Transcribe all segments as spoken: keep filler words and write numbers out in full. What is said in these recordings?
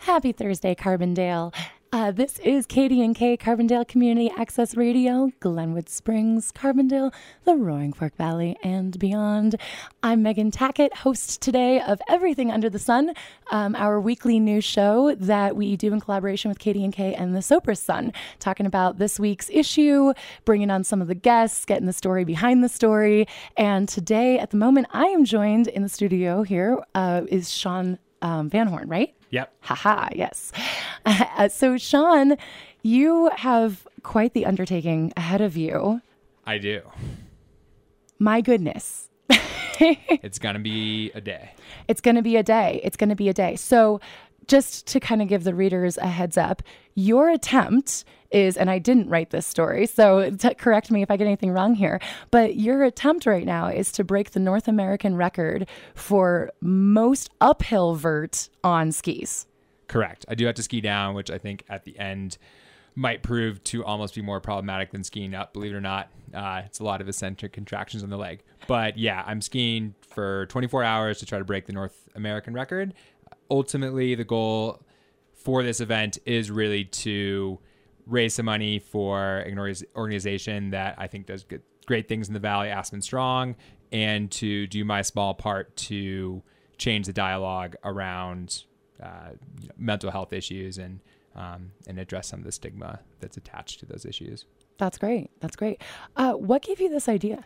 Happy Thursday, Carbondale. Uh, this is K D and K, Carbondale Community Access Radio, Glenwood Springs, Carbondale, the Roaring Fork Valley, and beyond. I'm Megan Tackett, host today of Everything Under the Sun, um, our weekly news show that we do in collaboration with K D and K and the Sopris Sun, talking about this week's issue, bringing on some of the guests, getting the story behind the story. And today, at the moment, I am joined in the studio here uh, is Sean um, Van Horn, right? Yep. Haha, yes. Uh, so, Sean, you have quite the undertaking ahead of you. I do. My goodness. It's going to be a day. It's going to be a day. It's going to be a day. So, just to kind of give the readers a heads up, your attempt is, and I didn't write this story, so t- correct me if I get anything wrong here, but your attempt right now is to break the North American record for most uphill vert on skis. Correct. I do have to ski down, which I think at the end might prove to almost be more problematic than skiing up, believe it or not. Uh, it's a lot of eccentric contractions on the leg. But yeah, I'm skiing for twenty-four hours to try to break the North American record. Ultimately, the goal for this event is really to raise some money for an organization that I think does good, great things in the Valley, Aspen Strong, and to do my small part to change the dialogue around uh, you know, mental health issues and um, and address some of the stigma that's attached to those issues. That's great. That's great. Uh, what gave you this idea?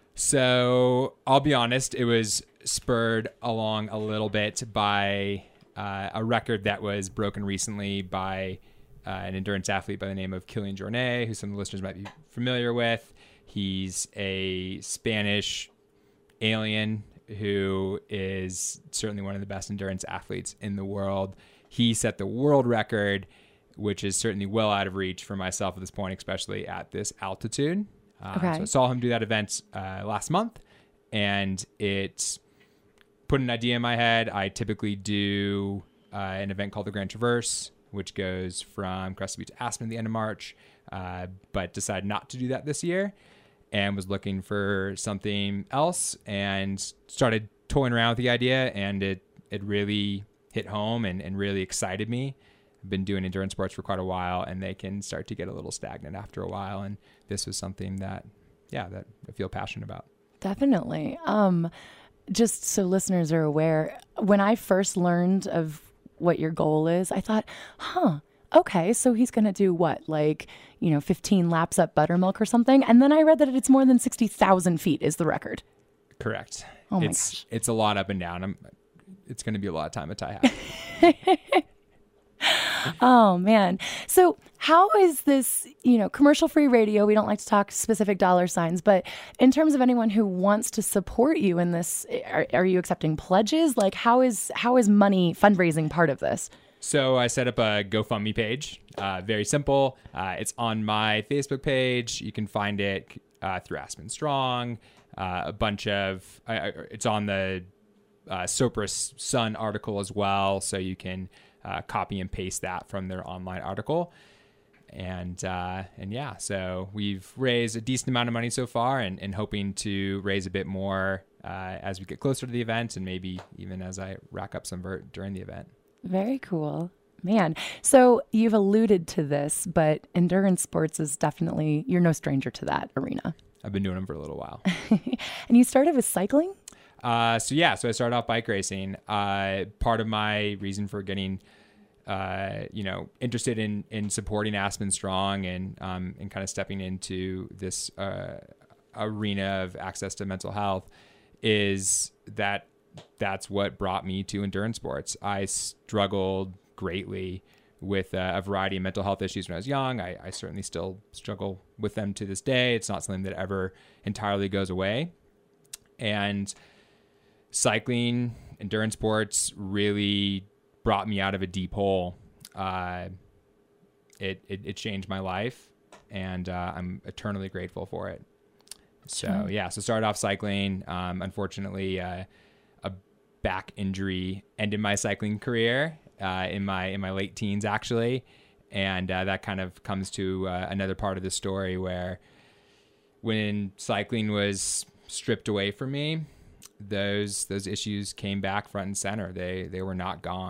So I'll be honest, it was spurred along a little bit by uh, a record that was broken recently by uh, an endurance athlete by the name of Kilian Jornet, who some of the listeners might be familiar with. He's a Spanish alien who is certainly one of the best endurance athletes in the world. He set the world record, which is certainly well out of reach for myself at this point, especially at this altitude. Uh, okay. So I saw him do that event uh, last month, and it put an idea in my head. I typically do uh, an event called the Grand Traverse, which goes from Crested Butte to Aspen at the end of March, uh, but decided not to do that this year and was looking for something else and started toying around with the idea, and it, it really hit home and, and really excited me. I've been doing endurance sports for quite a while, and they can start to get a little stagnant after a while. And this was something that, yeah, that I feel passionate about. Definitely. Um, just so listeners are aware, when I first learned of what your goal is, I thought, huh, okay, so he's going to do what? Like, you know, fifteen laps up buttermilk or something. And then I read that it's more than sixty thousand feet is the record. Correct. Oh my it's, gosh. It's a lot up and down. I'm, it's going to be a lot of time at Tie Oh, man. So how is this, you know, commercial-free radio? We don't like to talk specific dollar signs, but in terms of anyone who wants to support you in this, are, are you accepting pledges? Like, how is how is money fundraising part of this? So I set up a GoFundMe page. Uh, very simple. Uh, it's on my Facebook page. You can find it uh, through Aspen Strong. Uh, a bunch of uh, it's on the uh, Sopris Sun article as well, so you can uh, copy and paste that from their online article. And uh, and yeah, so we've raised a decent amount of money so far, and, and hoping to raise a bit more uh, as we get closer to the event, and maybe even as I rack up some vert during the event. Very cool. Man. So you've alluded to this, but endurance sports is definitely, you're no stranger to that arena. I've been doing them for a little while. And you started with cycling? Uh, so yeah, so I started off bike racing. Uh, part of my reason for getting, uh, you know, interested in, in supporting Aspen Strong and, um, and kind of stepping into this, uh, arena of access to mental health is that that's what brought me to endurance sports. I struggled greatly with uh, a variety of mental health issues when I was young. I, I certainly still struggle with them to this day. It's not something that ever entirely goes away. And cycling, endurance sports really brought me out of a deep hole. Uh, it, it, it changed my life, and uh, I'm eternally grateful for it. So Sure. yeah, so started off cycling. Um, unfortunately, uh, a back injury ended my cycling career uh, in my in my late teens, actually, and uh, that kind of comes to uh, another part of the story where when cycling was stripped away from me, those those issues came back front and center. They they were not gone.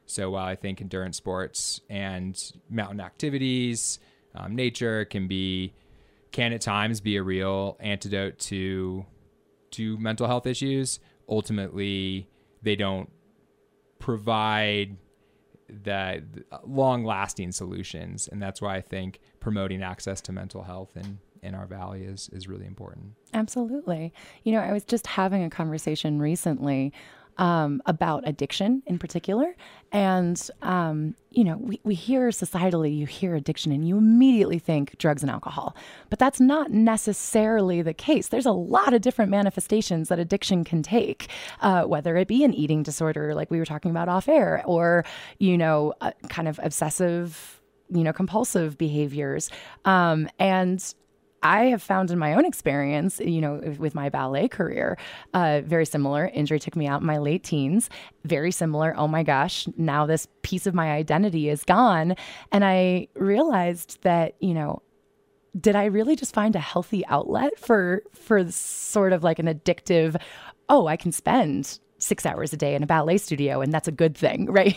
So while I think endurance sports and mountain activities, um, nature can be, can at times be a real antidote to, to mental health issues, ultimately they don't provide the, the long-lasting solutions. And that's why I think promoting access to mental health in, in our valley is, is really important. Absolutely. You know, I was just having a conversation recently um, about addiction in particular. And, um, you know, we, we hear societally, you hear addiction and you immediately think drugs and alcohol, but that's not necessarily the case. There's a lot of different manifestations that addiction can take, uh, whether it be an eating disorder, like we were talking about off air, or, you know, uh, kind of obsessive, you know, compulsive behaviors. Um, and I have found in my own experience, you know, with my ballet career, uh, very similar. Injury took me out in my late teens. Very similar. Oh my gosh, now this piece of my identity is gone. And I realized that, you know, did I really just find a healthy outlet for, for sort of like an addictive, oh, I can spend six hours a day in a ballet studio and that's a good thing, right?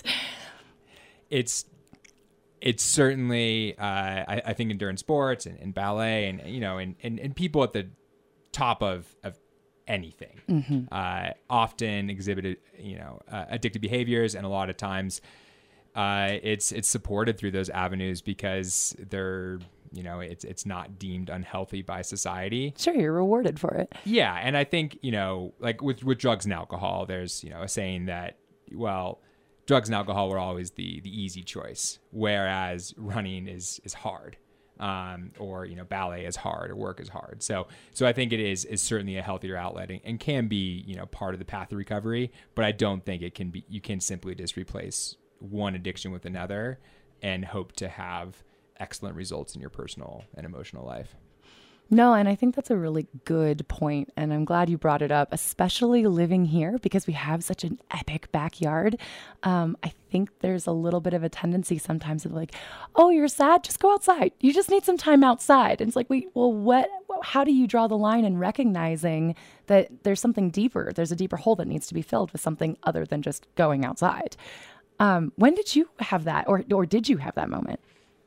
It's It's certainly, uh, I, I think endurance sports and, and ballet and, you know, and, and, and people at the top of, of anything mm-hmm. uh, often exhibited, you know, uh, addictive behaviors. And a lot of times uh, it's, it's supported through those avenues because they're, you know, it's, it's not deemed unhealthy by society. Sure. You're rewarded for it. Yeah. And I think, you know, like with, with drugs and alcohol, there's, you know, a saying that, well, drugs and alcohol were always the the easy choice, whereas running is is hard, um, or you know ballet is hard, or work is hard. So so I think it is is certainly a healthier outlet and, and can be you know part of the path to recovery. But I don't think it can be you can simply just replace one addiction with another and hope to have excellent results in your personal and emotional life. No, and I think that's a really good point, and I'm glad you brought it up, especially living here because we have such an epic backyard. Um, I think there's a little bit of a tendency sometimes of like, oh, you're sad? Just go outside. You just need some time outside. And it's like, wait, well, what? How do you draw the line in recognizing that there's something deeper? There's a deeper hole that needs to be filled with something other than just going outside. Um, when did you have that, or or did you have that moment?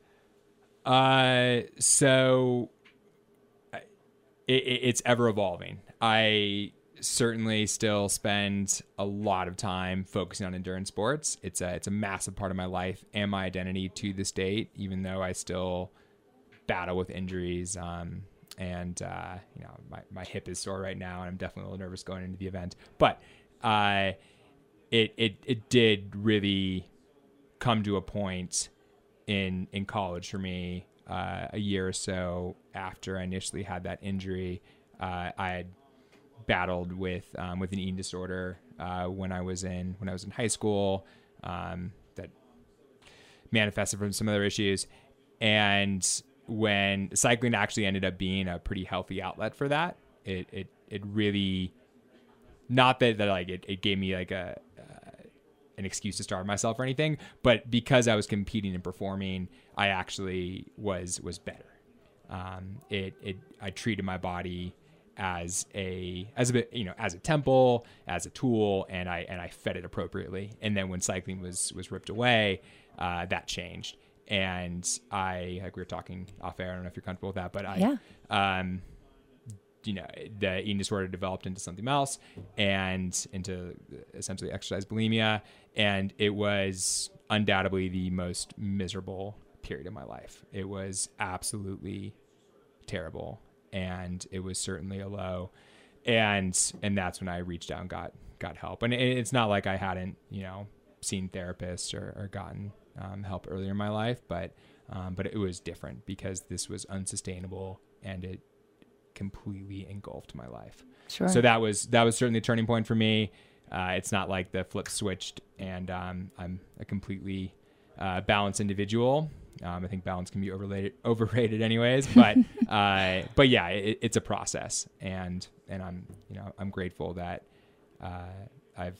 Uh, so. It, it's ever evolving. I certainly still spend a lot of time focusing on endurance sports. It's a, it's a massive part of my life and my identity to this date, even though I still battle with injuries. Um, and, uh, you know, my, my hip is sore right now and I'm definitely a little nervous going into the event, but, uh, it, it, it did really come to a point in, in college for me. Uh, a year or so after I initially had that injury, uh, I had battled with um, with an eating disorder uh, when I was in when I was in high school um, that manifested from some other issues, and when cycling actually ended up being a pretty healthy outlet for that, it it it really not that that like it, it gave me like a an excuse to starve myself or anything, but because I was competing and performing, I actually was, was better. Um, it, it, I treated my body as a, as a bit, you know, as a temple, as a tool, and I, and I fed it appropriately. And then when cycling was, was ripped away, uh, that changed. And I, like we were talking off air, I don't know if you're comfortable with that, but I, yeah. um, you know, the eating disorder developed into something else and into essentially exercise bulimia. And it was undoubtedly the most miserable period of my life. It was absolutely terrible. And it was certainly a low. And, and that's when I reached out and got, got help. And it's not like I hadn't, you know, seen therapists or, or gotten um, help earlier in my life, but, um, but it was different because this was unsustainable and it completely engulfed my life. Sure. So that was that was certainly a turning point for me. Uh, it's not like the flip switched and um, I'm a completely uh, balanced individual. Um, I think balance can be overrated, overrated anyways. But uh, but yeah, it, it's a process, and and I'm you know I'm grateful that uh, I've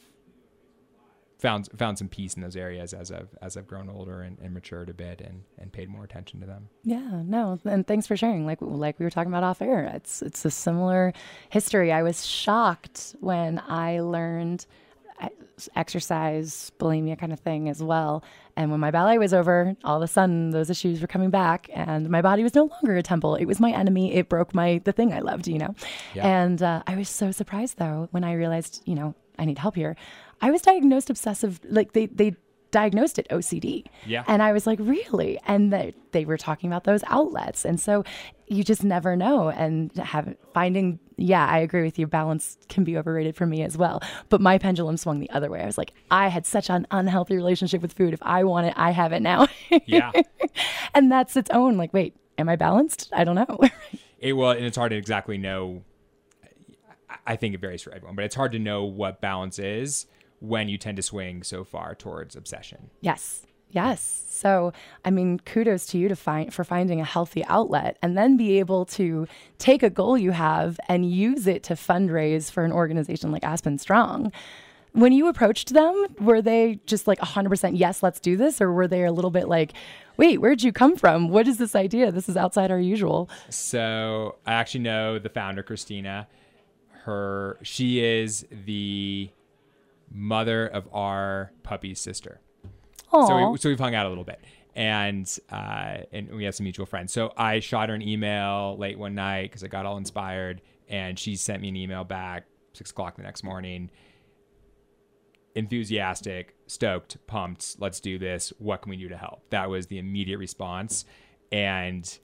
found found some peace in those areas as I've as I've grown older and, and matured a bit and, and paid more attention to them. Yeah, no, and thanks for sharing. Like like we were talking about off air, it's it's a similar history. I was shocked when I learned exercise, bulimia kind of thing as well. And when my ballet was over, all of a sudden those issues were coming back, and my body was no longer a temple. It was my enemy. It broke my the thing I loved, you know. Yeah. And uh, I was so surprised though when I realized, you know, I need help here. I was diagnosed obsessive, like they they diagnosed it O C D. Yeah. And I was like, really? And they, they were talking about those outlets. And so you just never know. And have, finding, yeah, I agree with you. Balance can be overrated for me as well. But my pendulum swung the other way. I was like, I had such an unhealthy relationship with food. If I want it, I have it now. Yeah. And that's its own, like, wait, am I balanced? I don't know. It will, and it's hard to exactly know. I think it varies for everyone, but it's hard to know what balance is when you tend to swing so far towards obsession. Yes. Yes. So, I mean, kudos to you to find for finding a healthy outlet and then be able to take a goal you have and use it to fundraise for an organization like Aspen Strong. When you approached them, were they just like one hundred percent, yes, let's do this? Or were they a little bit like, wait, where'd you come from? What is this idea? This is outside our usual. So I actually know the founder, Christina. Her, she is the mother of our puppy's sister. Aww. So, we, so we've hung out a little bit, and uh, and we have some mutual friends. So I shot her an email late one night because I got all inspired, and she sent me an email back six o'clock the next morning. Enthusiastic, stoked, pumped. Let's do this. What can we do to help? That was the immediate response, and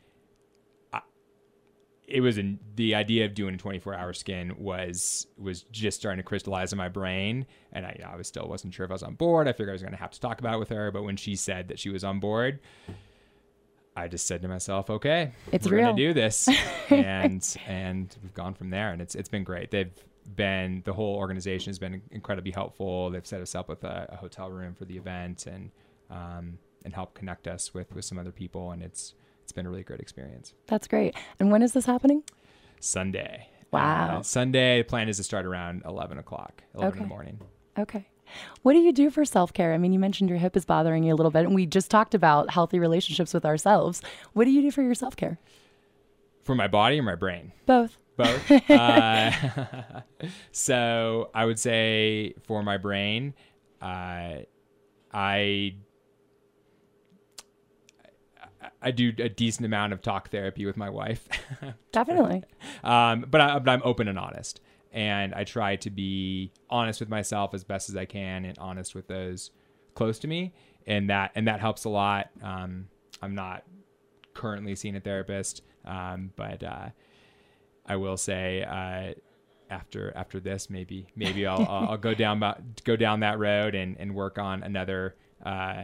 it was an, the idea of doing a twenty-four hour skin was was just starting to crystallize in my brain, and I, you know, I was still wasn't sure if I was on board. I figured I was going to have to talk about it with her, but when she said that she was on board, I just said to myself, "Okay, it's we're real. going to do this," and and we've gone from there, and it's it's been great. They've been the whole organization has been incredibly helpful. They've set us up with a, a hotel room for the event, and um and helped connect us with with some other people, and it's. It's been a really great experience. That's great. And when is this happening? Sunday. Wow. Uh, Sunday, the plan is to start around eleven o'clock, eleven Okay. in the morning. Okay. What do you do for self-care? I mean, you mentioned your hip is bothering you a little bit, and we just talked about healthy relationships with ourselves. What do you do for your self-care? For my body or my brain? Both. Both. uh, so I would say for my brain, uh, I I do a decent amount of talk therapy with my wife. Definitely. um, but, I, but I'm open and honest. And I try to be honest with myself as best as I can and honest with those close to me. And that and that helps a lot. Um, I'm not currently seeing a therapist, um, but uh, I will say uh, after after this, maybe maybe I'll, I'll, I'll go down go down that road and, and work on another uh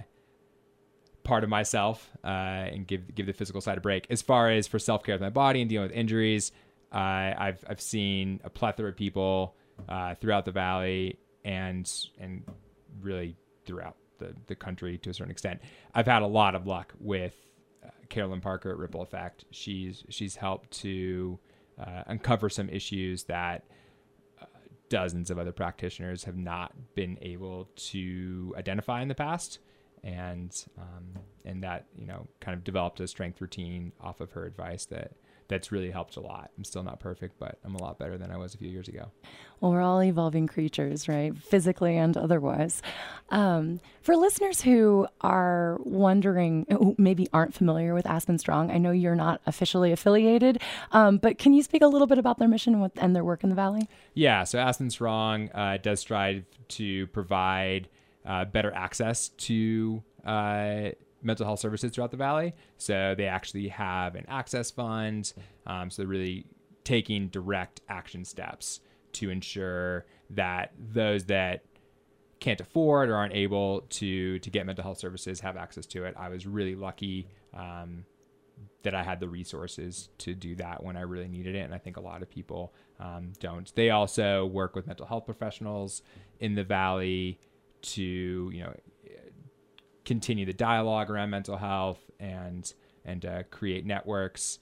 part of myself uh, and give give the physical side a break. As far as for self-care of my body and dealing with injuries, uh, I've I've seen a plethora of people uh, throughout the valley and and really throughout the, the country to a certain extent. I've had a lot of luck with uh, Carolyn Parker at Ripple Effect. She's she's helped to uh, uncover some issues that uh, dozens of other practitioners have not been able to identify in the past. And um, and that, you know, kind of developed a strength routine off of her advice that that's really helped a lot. I'm still not perfect, but I'm a lot better than I was a few years ago. Well, we're all evolving creatures, right? Physically and otherwise. Um, for listeners who are wondering, who maybe aren't familiar with Aspen Strong, I know you're not officially affiliated, um, but can you speak a little bit about their mission and, what, and their work in the Valley? Yeah, so Aspen Strong uh, does strive to provide Uh, better access to uh, mental health services throughout the Valley. So they actually have an access fund. Um, so they're really taking direct action steps to ensure that those that can't afford or aren't able to to get mental health services have access to it. I was really lucky um, that I had the resources to do that when I really needed it. And I think a lot of people um, don't. They also work with mental health professionals in the Valley to, you know, continue the dialogue around mental health and and uh, create networks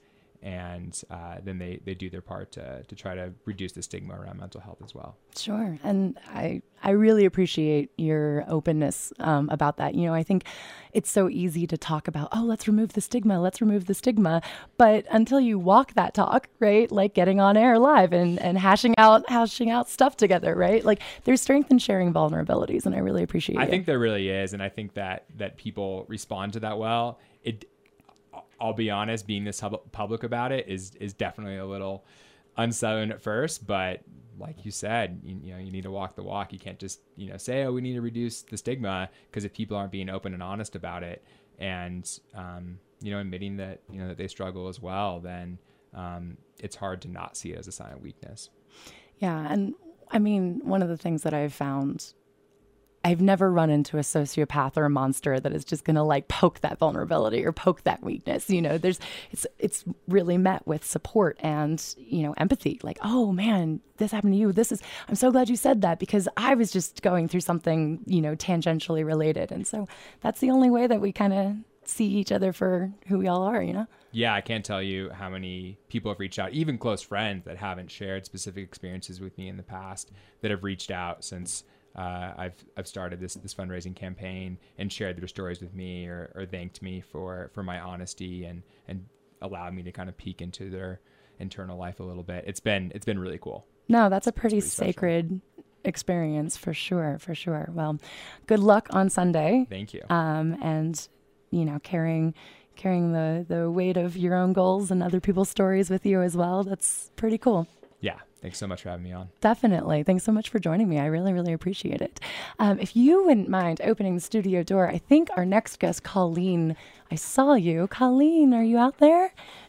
and uh, then they, they do their part to, to try to reduce the stigma around mental health as well. Sure. And I, I really appreciate your openness um, about that. You know, I think it's so easy to talk about, oh, let's remove the stigma, let's remove the stigma. But until you walk that talk, right, like getting on air live and, and hashing out, hashing out stuff together, right? Like there's strength in sharing vulnerabilities. And I really appreciate it. I think there really is. And I think that, that people respond to that well. It, I'll be honest, being this hub- public about it is is definitely a little unsettling at first, but like you said, you, you know, you need to walk the walk. You can't just, you know, say, oh, we need to reduce the stigma, because if people aren't being open and honest about it and, um, you know, admitting that, you know, that they struggle as well, then um, it's hard to not see it as a sign of weakness. Yeah. And I mean, one of the things that I've found, I've never run into a sociopath or a monster that is just going to like poke that vulnerability or poke that weakness. You know, there's, it's, it's really met with support and, you know, empathy. Like, oh man, this happened to you. This is, I'm so glad you said that, because I was just going through something, you know, tangentially related. And so that's the only way that we kind of see each other for who we all are, you know? Yeah, I can't tell you how many people have reached out, even close friends that haven't shared specific experiences with me in the past, that have reached out since Uh, I've I've started this this fundraising campaign and shared their stories with me, or, or thanked me for, for my honesty and, and allowed me to kind of peek into their internal life a little bit. It's been it's been really cool. No, that's a pretty, pretty sacred special experience for sure, for sure. Well, good luck on Sunday. Thank you. Um, and you know, carrying carrying the the weight of your own goals and other people's stories with you as well. That's pretty cool. Yeah. Thanks so much for having me on. Definitely. Thanks so much for joining me. I really, really appreciate it. Um, if you wouldn't mind opening the studio door, I think our next guest, Colleen, I saw you. Colleen, are you out there?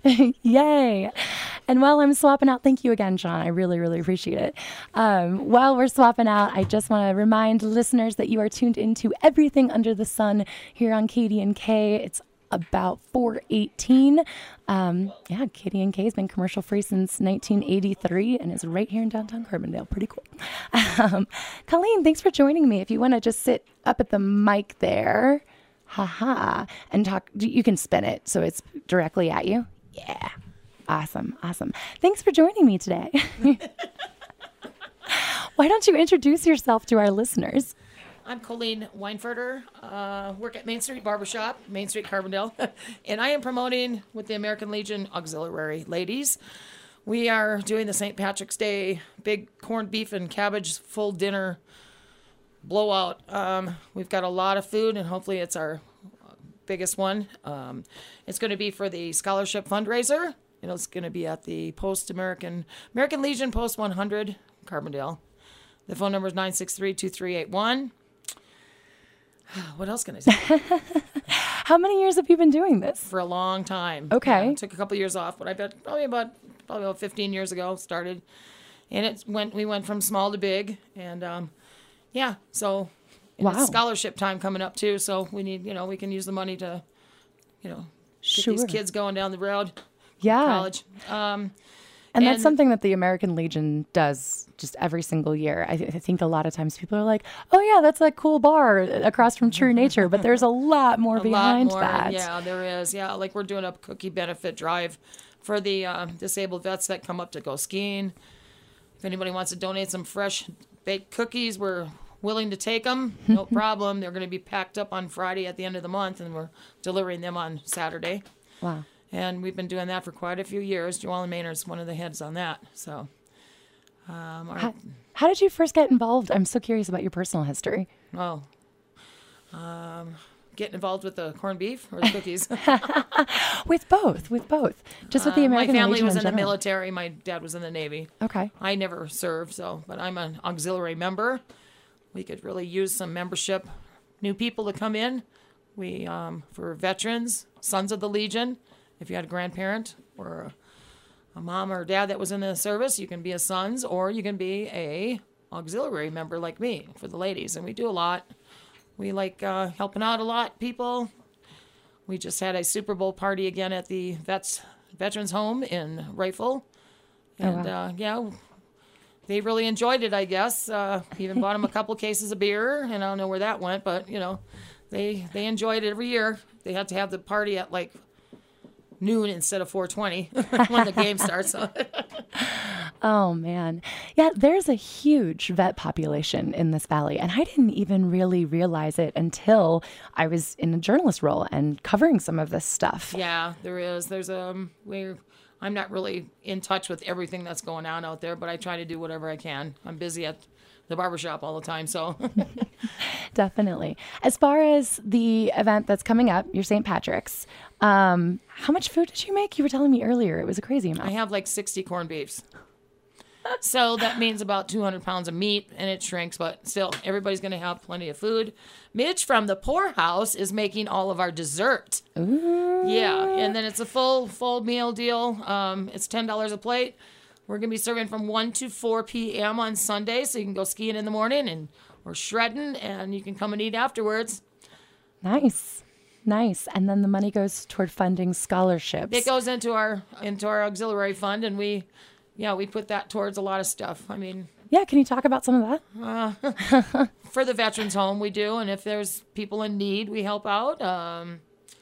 Yay. And while I'm swapping out, thank you again, John. I really, really appreciate it. Um, while we're swapping out, I just want to remind listeners that you are tuned into Everything Under the Sun here on K D N K. It's about four eighteen. Um, yeah, K D N K has been commercial free since nineteen eighty-three and is right here in downtown Carbondale. Pretty cool. Um, Colleen, thanks for joining me. If you want to just sit up at the mic there, haha, and talk, you can spin it so it's directly at you. Yeah. Awesome. Awesome. Thanks for joining me today. Why don't you introduce yourself to our listeners? I'm Colleen Weinfurter, uh, work at Main Street Barbershop, Main Street Carbondale, and I am promoting with the American Legion Auxiliary Ladies. We are doing the Saint Patrick's Day big corned beef and cabbage full dinner blowout. Um, we've got a lot of food, and hopefully it's our biggest one. Um, it's going to be for the scholarship fundraiser. You know, it's going to be at the Post American American Legion Post one hundred Carbondale. The phone number is nine six three, two three eight one. What else can I say? How many years have you been doing this? For a long time. Okay. Yeah, took a couple of years off, but I bet probably about probably about fifteen years ago started, and it went. We went from small to big, and um, yeah. So, and wow. It's scholarship time coming up too. So we need, you know, we can use the money to, you know, get sure. these kids going down the road. Yeah. College. Um, And, and that's something that the American Legion does just every single year. I, th- I think a lot of times people are like, oh, yeah, that's a cool bar across from True Nature. But there's a lot more a behind lot more, that. Yeah, there is. Yeah, like we're doing a cookie benefit drive for the uh, disabled vets that come up to go skiing. If anybody wants to donate some fresh baked cookies, we're willing to take them. No problem. They're going to be packed up on Friday at the end of the month, and we're delivering them on Saturday. Wow. And we've been doing that for quite a few years. Joellen Maynard's one of the heads on that. So, um, our, How, how did you first get involved? I'm so curious about your personal history. oh, um, getting involved with the corned beef or the cookies. With both, with both. Just with the Uh, American my family Legion was in the general. military. My dad was in the Navy. Okay. I never served, so but I'm an auxiliary member. We could really use some membership, new people to come in. We um, for veterans, Sons of the Legion. If you had a grandparent or a, a mom or dad that was in the service, you can be a sons, or you can be a auxiliary member like me for the ladies. And we do a lot. We like uh, helping out a lot, people. We just had a Super Bowl party again at the vets veterans home in Rifle, and oh, wow. uh, yeah, they really enjoyed it. I guess uh, even bought them a couple cases of beer, and I don't know where that went, but you know, they they enjoyed it every year. They had to have the party at like noon instead of four twenty when the game starts. Oh, man. Yeah, there's a huge vet population in this valley, and I didn't even really realize it until I was in a journalist role and covering some of this stuff. Yeah, there is. There's um, we're. I'm not really in touch with everything that's going on out there, but I try to do whatever I can. I'm busy at the barbershop all the time, so. Definitely. As far as the event that's coming up, your Saint Patrick's, um, how much food did you make? You were telling me earlier it was a crazy amount. I have like sixty corned beefs. So that means about two hundred pounds of meat, and it shrinks, but still, everybody's going to have plenty of food. Mitch from the Poorhouse is making all of our dessert. Ooh. Yeah, and then it's a full full meal deal. Um, it's ten dollars a plate. We're going to be serving from one to four p.m. on Sunday, so you can go skiing in the morning and or shredding, and you can come and eat afterwards. Nice. Nice. And then the money goes toward funding scholarships. It goes into our into our auxiliary fund, and we... Yeah, we put that towards a lot of stuff. I mean... Yeah, can you talk about some of that? Uh, for the Veterans Home, we do. And if there's people in need, we help out. Um,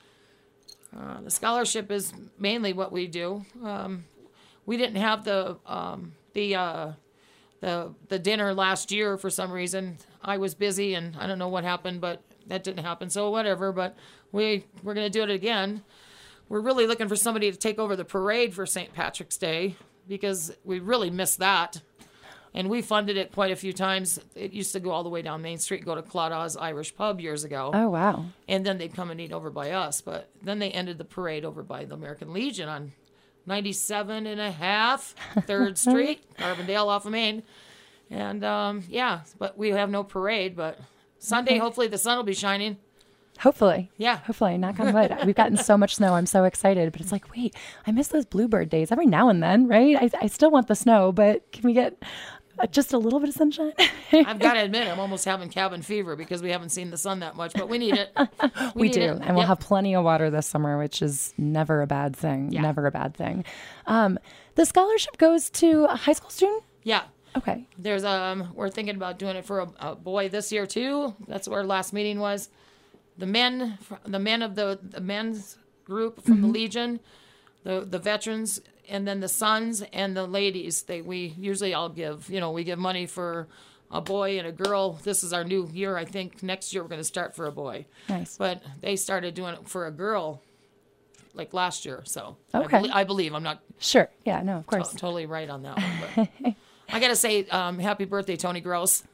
uh, the scholarship is mainly what we do. Um, we didn't have the um, the, uh, the the dinner last year for some reason. I was busy, and I don't know what happened, but that didn't happen. So whatever, but we, we're going to do it again. We're really looking for somebody to take over the parade for Saint Patrick's Day, because we really missed that. And we funded it quite a few times. It used to go all the way down Main Street, go to Claudaw's Irish Pub years ago. Oh, wow. And then they'd come and eat over by us. But then they ended the parade over by the American Legion on ninety-seven and a half, third Street, Carbondale off of Main. And, um, yeah, but we have no parade. But Sunday, Okay. hopefully the sun will be shining. Hopefully. Yeah. Hopefully. Knock on wood. We've gotten so much snow. I'm so excited. But it's like, wait, I miss those bluebird days every now and then, right? I, I still want the snow, but can we get uh, just a little bit of sunshine? I've got to admit, I'm almost having cabin fever because we haven't seen the sun that much, but we need it. We, need do. it. And we'll Yep. have plenty of water this summer, which is never a bad thing. Yeah. Never a bad thing. Um, the scholarship goes to a high school student? Yeah. Okay. There's um, we're thinking about doing it for a, a boy this year too. That's where our last meeting was. The men, the men of the the men's group from the Legion, the the veterans, and then the sons and the ladies. They we usually all give. You know, we give money for a boy and a girl. This is our new year. I think next year we're going to start for a boy. Nice. But they started doing it for a girl, like last year. So Okay. I, belie- I believe I'm not Sure. Yeah, no, of to- course. totally right on that one. But I got to say, um, happy birthday, Tony Gross.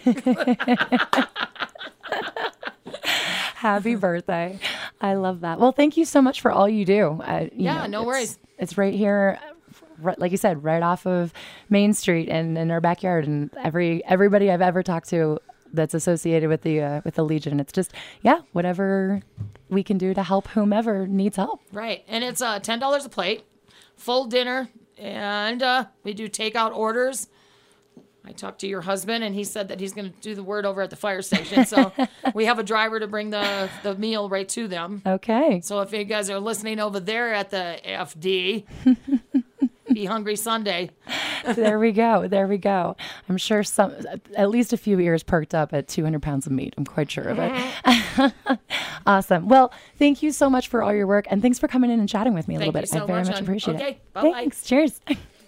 Happy birthday. I love that. Well, thank you so much for all you do. Uh, you Yeah, know, no it's- worries. It's right here, right, like you said, right off of Main Street and in our backyard. And every everybody I've ever talked to that's associated with the uh, with the Legion, it's just, yeah, whatever we can do to help whomever needs help. Right. And it's uh, ten dollars a plate, full dinner, and uh, we do takeout orders. I talked to your husband, and he said that he's going to do the word over at the fire station. So we have a driver to bring the, the meal right to them. Okay. So if you guys are listening over there at the F D, be hungry Sunday. There we go. There we go. I'm sure some, at least a few ears perked up at two hundred pounds of meat. I'm quite sure of it. Awesome. Well, thank you so much for all your work, and thanks for coming in and chatting with me a Thank little you bit. so I very much, much hon. appreciate Okay, it. bye-bye. Thanks. Cheers.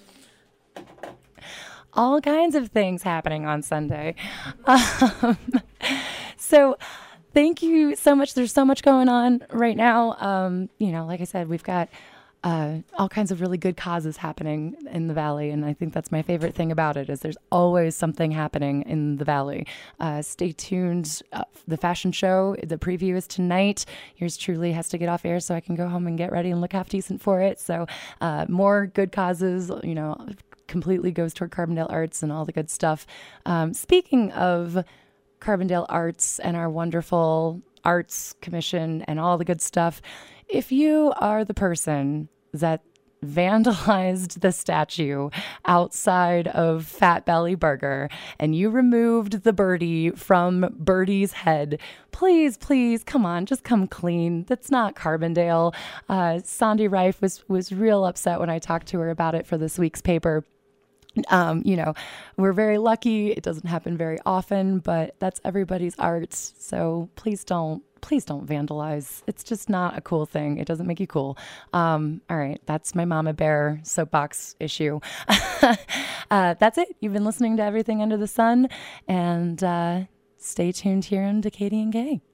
All kinds of things happening on Sunday. Um, so thank you so much. There's so much going on right now. Um, you know, like I said, we've got uh, all kinds of really good causes happening in the Valley. And I think that's my favorite thing about it is there's always something happening in the Valley. Uh, stay tuned. Uh, the fashion show, the preview is tonight. Yours truly has to get off air so I can go home and get ready and look half decent for it. So uh, more good causes, you know, completely goes toward Carbondale Arts and all the good stuff. Um, speaking of Carbondale Arts and our wonderful Arts Commission and all the good stuff, if you are the person that vandalized the statue outside of Fat Belly Burger and you removed the birdie from Birdie's head, please, please, come on, just come clean. That's not Carbondale. Uh, Sandy Rife was, was real upset when I talked to her about it for this week's paper. Um, you know, we're very lucky. It doesn't happen very often, but that's everybody's art. So please don't please don't vandalize. It's just not a cool thing. It doesn't make you cool. Um, all right. That's my Mama Bear soapbox issue. uh, that's it. You've been listening to Everything Under the Sun, and uh, stay tuned here on Katie and Kay.